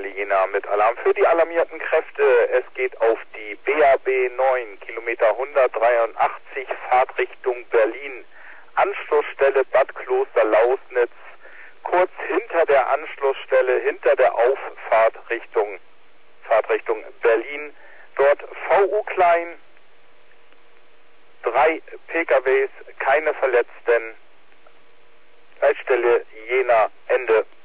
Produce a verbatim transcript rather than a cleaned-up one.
Leitstelle Jena mit Alarm für die alarmierten Kräfte. Es geht auf die B A B neun, Kilometer hundertdreiundachtzig, Fahrtrichtung Berlin. Anschlussstelle Bad Kloster-Lausnitz, kurz hinter der Anschlussstelle, hinter der Auffahrtrichtung, Fahrtrichtung Berlin. Dort V U klein, drei P K Ws, keine Verletzten. Leitstelle Jena, Ende.